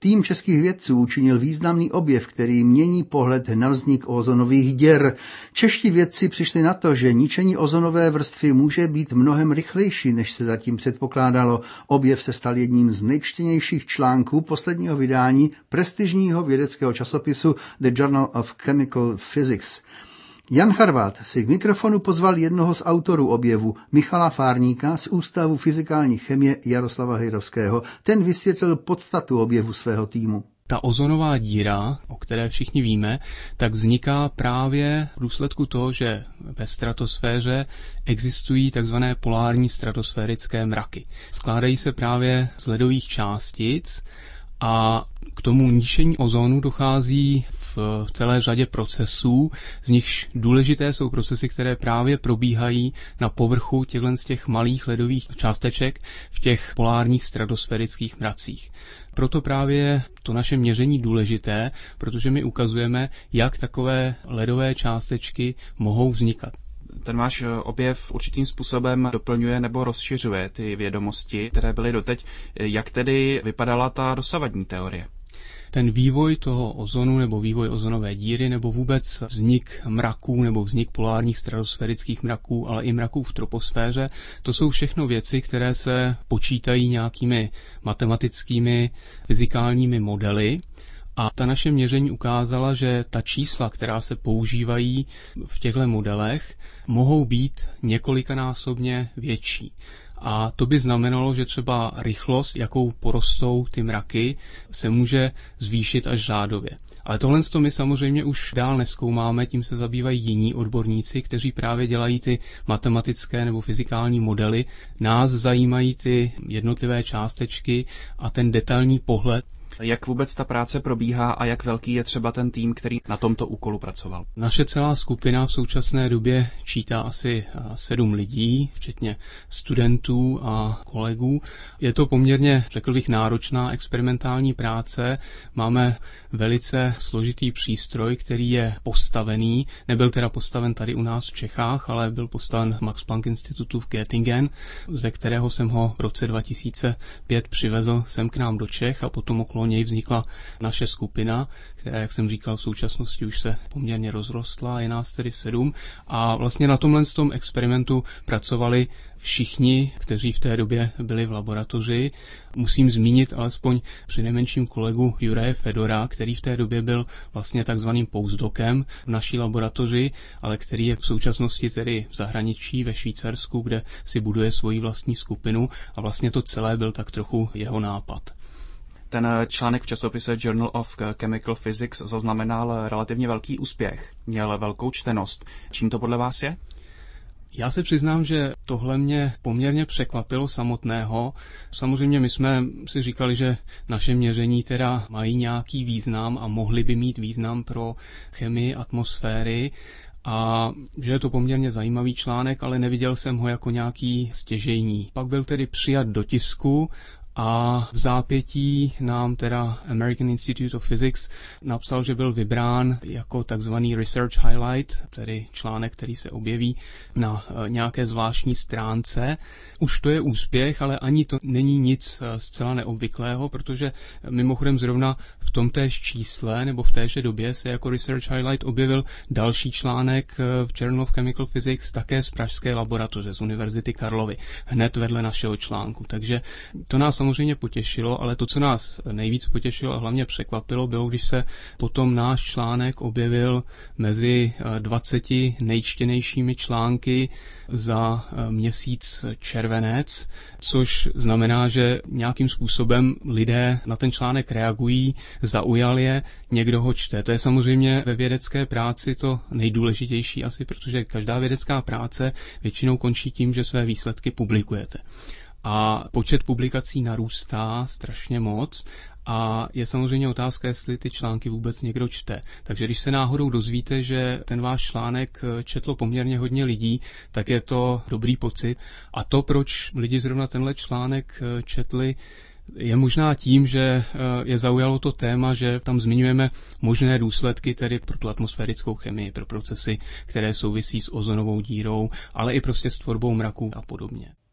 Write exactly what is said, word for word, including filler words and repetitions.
Tým českých vědců učinil významný objev, který mění pohled na vznik ozonových děr. Čeští vědci přišli na to, že ničení ozonové vrstvy může být mnohem rychlejší, než se zatím předpokládalo. Objev se stal jedním z nejčtenějších článků posledního vydání prestižního vědeckého časopisu The Journal of Chemical Physics. Jan Charvát si k mikrofonu pozval jednoho z autorů objevu, Michala Fárníka z Ústavu fyzikální chemie Jaroslava Hejrovského. Ten vysvětlil podstatu objevu svého týmu. Ta ozonová díra, o které všichni víme, tak vzniká právě v důsledku toho, že ve stratosféře existují takzvané polární stratosférické mraky. Skládají se právě z ledových částic a k tomu ničení ozónu dochází v celé řadě procesů, z nichž důležité jsou procesy, které právě probíhají na povrchu těchto z těch malých ledových částeček v těch polárních stratosférických mracích. Proto právě je to naše měření důležité, protože my ukazujeme, jak takové ledové částečky mohou vznikat. Ten váš objev určitým způsobem doplňuje nebo rozšiřuje ty vědomosti, které byly doteď. Jak tedy vypadala ta dosavadní teorie? Ten vývoj toho ozonu nebo vývoj ozonové díry nebo vůbec vznik mraků nebo vznik polárních stratosférických mraků, ale i mraků v troposféře, to jsou všechno věci, které se počítají nějakými matematickými, fyzikálními modely. A ta naše měření ukázala, že ta čísla, která se používají v těchto modelech, mohou být několikanásobně větší. A to by znamenalo, že třeba rychlost, jakou porostou ty mraky, se může zvýšit až řádově. Ale tohle my samozřejmě už dál nezkoumáme, tím se zabývají jiní odborníci, kteří právě dělají ty matematické nebo fyzikální modely. Nás zajímají ty jednotlivé částečky a ten detailní pohled. Jak vůbec ta práce probíhá a jak velký je třeba ten tým, který na tomto úkolu pracoval? Naše celá skupina v současné době čítá asi sedm lidí, včetně studentů a kolegů. Je to poměrně, řekl bych, náročná experimentální práce. Máme velice složitý přístroj, který je postavený. Nebyl teda postaven tady u nás v Čechách, ale byl postaven v Max Planck institutu v Göttingen, ze kterého jsem ho v roce dva tisíce pět přivezl sem k nám do Čech a potom okolo něj vznikla naše skupina, která, jak jsem říkal, v současnosti už se poměrně rozrostla, je nás tedy sedm. A vlastně na tomhle tom experimentu pracovali všichni, kteří v té době byli v laboratoři. Musím zmínit alespoň přinejmenším kolegu Juraje Fedora, který v té době byl vlastně takzvaným postdocem v naší laboratoři, ale který je v současnosti tedy v zahraničí ve Švýcarsku, kde si buduje svoji vlastní skupinu a vlastně to celé byl tak trochu jeho nápad. Ten článek v časopise Journal of Chemical Physics zaznamenal relativně velký úspěch, měl velkou čtenost. Čím to podle vás je? Já se přiznám, že tohle mě poměrně překvapilo samotného. Samozřejmě my jsme si říkali, že naše měření teda mají nějaký význam a mohly by mít význam pro chemii atmosféry, a že je to poměrně zajímavý článek, ale neviděl jsem ho jako nějaký stěžejní. Pak byl tedy přijat do tisku a v zápětí nám teda American Institute of Physics napsal, že byl vybrán jako takzvaný Research Highlight, tedy článek, který se objeví na nějaké zvláštní stránce. Už to je úspěch, ale ani to není nic zcela neobvyklého, protože mimochodem zrovna v tom též čísle nebo v téže době se jako Research Highlight objevil další článek v Journal of Chemical Physics také z pražské laboratoře z Univerzity Karlovy, hned vedle našeho článku. Takže to nás samozřejmě potěšilo, ale to, co nás nejvíc potěšilo a hlavně překvapilo, bylo, když se potom náš článek objevil mezi dvaceti nejčtenějšími články za měsíc červenec, což znamená, že nějakým způsobem lidé na ten článek reagují, zaujal je, někdo ho čte. To je samozřejmě ve vědecké práci to nejdůležitější asi, protože každá vědecká práce většinou končí tím, že své výsledky publikujete. A počet publikací narůstá strašně moc a je samozřejmě otázka, jestli ty články vůbec někdo čte. Takže když se náhodou dozvíte, že ten váš článek četlo poměrně hodně lidí, tak je to dobrý pocit. A to, proč lidi zrovna tenhle článek četli, je možná tím, že je zaujalo to téma, že tam zmiňujeme možné důsledky tedy pro tu atmosférickou chemii, pro procesy, které souvisí s ozonovou dírou, ale i prostě s tvorbou mraků a podobně.